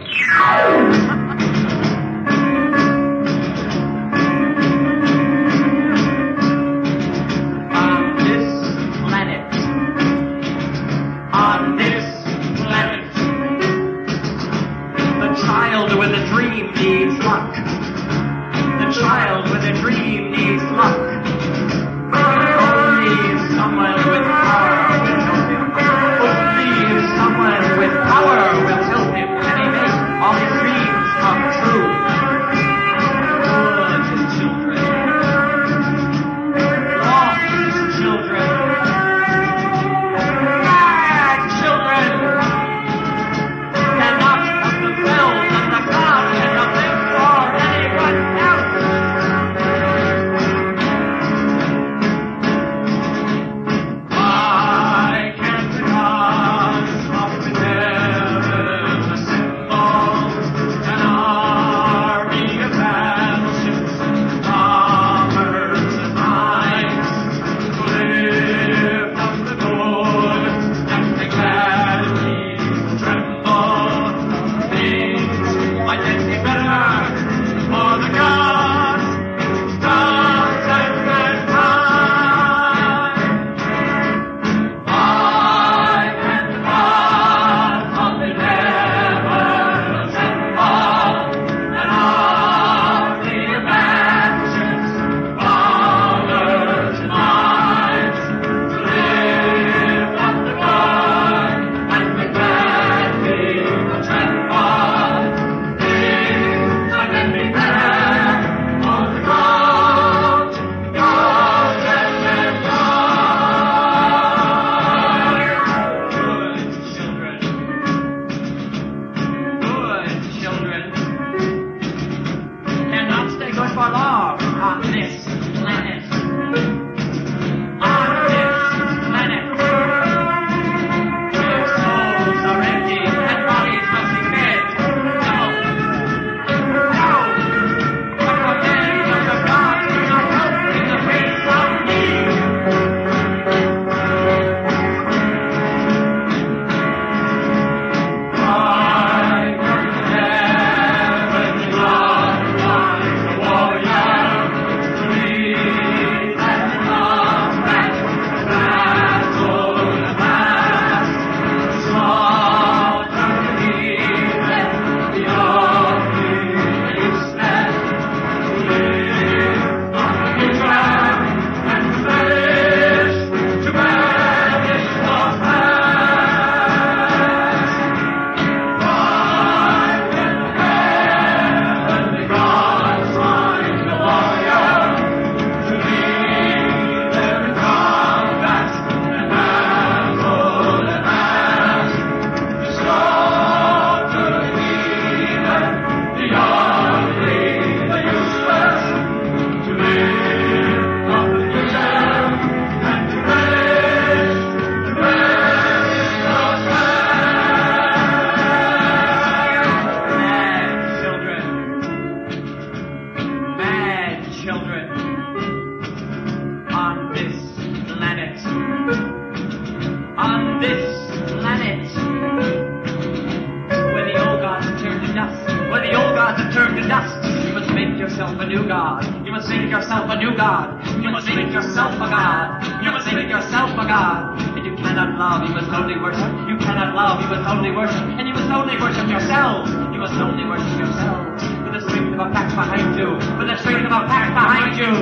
yourself a new God. You must make yourself a new God. You must make yourself a God. You must make yourself a God. And you cannot love, you must only worship. You cannot love, you must only worship. And you must only worship yourselves. You must only worship yourselves. With the strength of a pack behind you. With the strength of a pack behind you.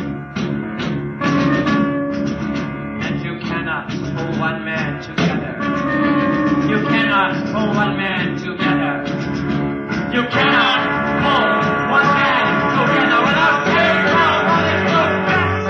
And you cannot pull one man together. You cannot pull one man together. You cannot pull one man together without paying down on his own best.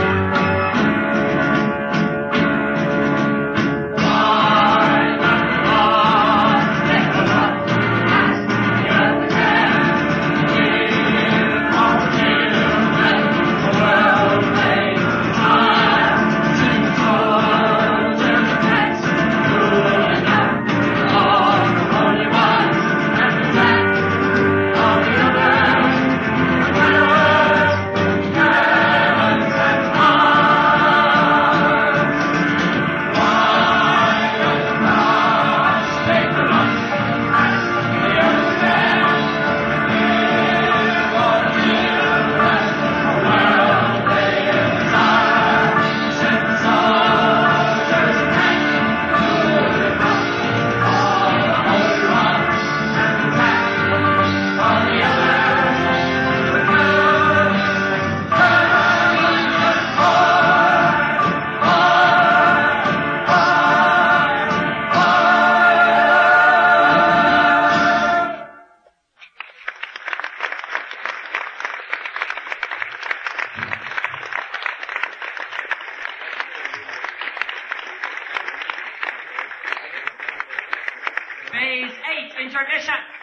Time and God, let us ask your hand. Give our children the world made time to soldier next to enough. All the holy ones and that tradition.